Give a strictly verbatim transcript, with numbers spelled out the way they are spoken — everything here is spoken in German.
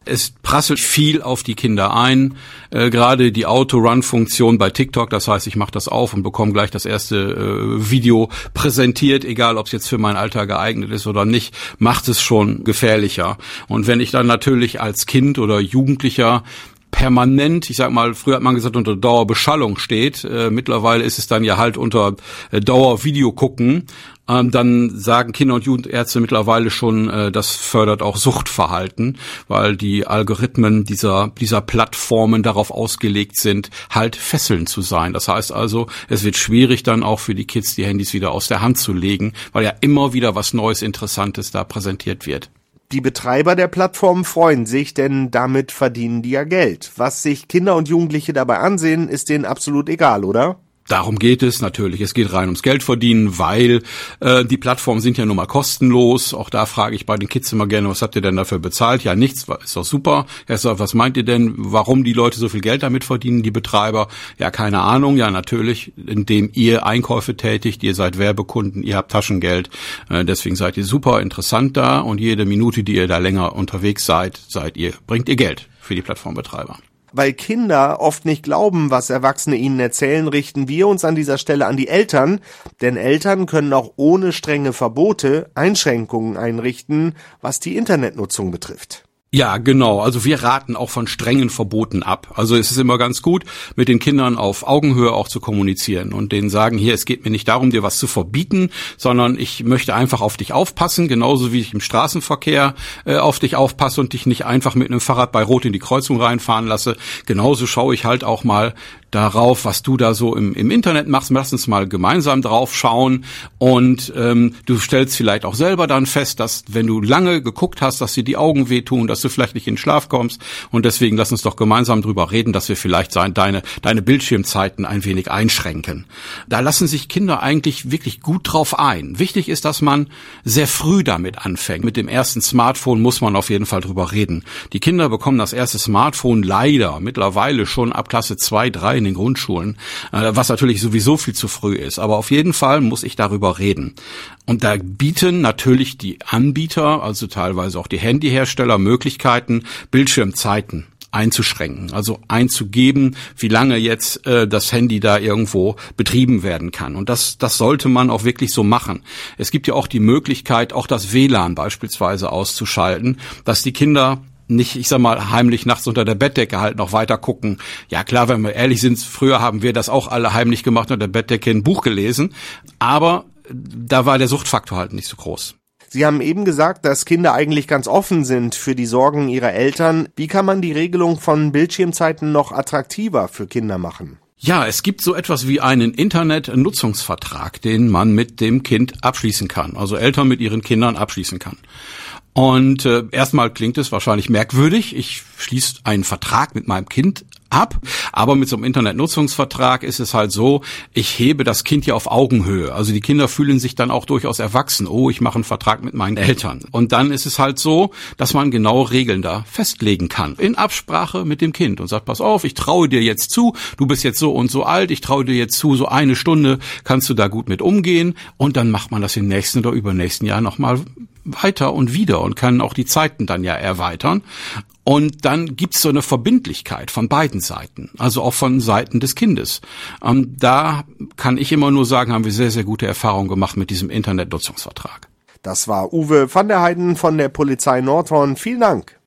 Es prasselt viel auf die Kinder ein, äh, gerade die Auto-Run-Funktion bei TikTok, das heißt, ich mache das auf und bekomme gleich das erste äh, Video präsentiert, egal ob es jetzt für mein Alter geeignet ist oder nicht, macht es schon gefährlicher. Und wenn ich dann natürlich als Kind oder Jugendlicher permanent, ich sag mal, früher hat man gesagt, unter Dauerbeschallung steht, äh, mittlerweile ist es dann ja halt unter äh, Dauervideo gucken, ähm, dann sagen Kinder- und Jugendärzte mittlerweile schon, äh, das fördert auch Suchtverhalten, weil die Algorithmen dieser dieser Plattformen darauf ausgelegt sind, halt fesselnd zu sein. Das heißt also, es wird schwierig dann auch für die Kids, die Handys wieder aus der Hand zu legen, weil ja immer wieder was Neues, Interessantes da präsentiert wird. Die Betreiber der Plattformen freuen sich, denn damit verdienen die ja Geld. Was sich Kinder und Jugendliche dabei ansehen, ist denen absolut egal, oder? Darum geht es natürlich. Es geht rein ums Geld verdienen, weil äh, die Plattformen sind ja nun mal kostenlos. Auch da frage ich bei den Kids immer gerne, was habt ihr denn dafür bezahlt? Ja, nichts, ist doch super. Er sagt, was meint ihr denn, warum die Leute so viel Geld damit verdienen, die Betreiber? Ja, keine Ahnung. Ja, natürlich, indem ihr Einkäufe tätigt, ihr seid Werbekunden, ihr habt Taschengeld. Äh, deswegen seid ihr super interessant da und jede Minute, die ihr da länger unterwegs seid, seid ihr, bringt ihr Geld für die Plattformbetreiber. Weil Kinder oft nicht glauben, was Erwachsene ihnen erzählen, richten wir uns an dieser Stelle an die Eltern. Denn Eltern können auch ohne strenge Verbote Einschränkungen einrichten, was die Internetnutzung betrifft. Ja, genau. Also wir raten auch von strengen Verboten ab. Also es ist immer ganz gut, mit den Kindern auf Augenhöhe auch zu kommunizieren und denen sagen, hier, es geht mir nicht darum, dir was zu verbieten, sondern ich möchte einfach auf dich aufpassen, genauso wie ich im Straßenverkehr äh, auf dich aufpasse und dich nicht einfach mit einem Fahrrad bei Rot in die Kreuzung reinfahren lasse. Genauso schaue ich halt auch mal darauf, was du da so im, im Internet machst. Lass uns mal gemeinsam drauf schauen und ähm, du stellst vielleicht auch selber dann fest, dass wenn du lange geguckt hast, dass dir die Augen wehtun, dass du vielleicht nicht in den Schlaf kommst und deswegen lass uns doch gemeinsam drüber reden, dass wir vielleicht sein, deine, deine Bildschirmzeiten ein wenig einschränken. Da lassen sich Kinder eigentlich wirklich gut drauf ein. Wichtig ist, dass man sehr früh damit anfängt. Mit dem ersten Smartphone muss man auf jeden Fall drüber reden. Die Kinder bekommen das erste Smartphone leider mittlerweile schon ab Klasse zwei, drei in den Grundschulen, was natürlich sowieso viel zu früh ist. Aber auf jeden Fall muss ich darüber reden. Und da bieten natürlich die Anbieter, also teilweise auch die Handyhersteller, Möglichkeiten, Bildschirmzeiten einzuschränken, also einzugeben, wie lange jetzt äh, das Handy da irgendwo betrieben werden kann. Und das das sollte man auch wirklich so machen. Es gibt ja auch die Möglichkeit, auch das W L A N beispielsweise auszuschalten, dass die Kinder nicht, ich sag mal, heimlich nachts unter der Bettdecke halt noch weiter gucken. Ja klar, wenn wir ehrlich sind, früher haben wir das auch alle heimlich gemacht, unter der Bettdecke ein Buch gelesen, aber da war der Suchtfaktor halt nicht so groß. Sie haben eben gesagt, dass Kinder eigentlich ganz offen sind für die Sorgen ihrer Eltern. Wie kann man die Regelung von Bildschirmzeiten noch attraktiver für Kinder machen? Ja, es gibt so etwas wie einen Internetnutzungsvertrag, den man mit dem Kind abschließen kann, also Eltern mit ihren Kindern abschließen kann. Und äh, erstmal klingt es wahrscheinlich merkwürdig. Ich schließe einen Vertrag mit meinem Kind ab, aber mit so einem Internetnutzungsvertrag ist es halt so, ich hebe das Kind ja auf Augenhöhe. Also die Kinder fühlen sich dann auch durchaus erwachsen. Oh, ich mache einen Vertrag mit meinen Eltern. Und dann ist es halt so, dass man genaue Regeln da festlegen kann. In Absprache mit dem Kind und sagt, pass auf, ich traue dir jetzt zu, du bist jetzt so und so alt, ich traue dir jetzt zu, so eine Stunde kannst du da gut mit umgehen. Und dann macht man das im nächsten oder übernächsten Jahr nochmal weiter und wieder und kann auch die Zeiten dann ja erweitern. Und dann gibt's so eine Verbindlichkeit von beiden Seiten, also auch von Seiten des Kindes. Ähm, da kann ich immer nur sagen, haben wir sehr, sehr gute Erfahrungen gemacht mit diesem Internetnutzungsvertrag. Das war Uwe van der Heijden von der Polizei Nordhorn. Vielen Dank.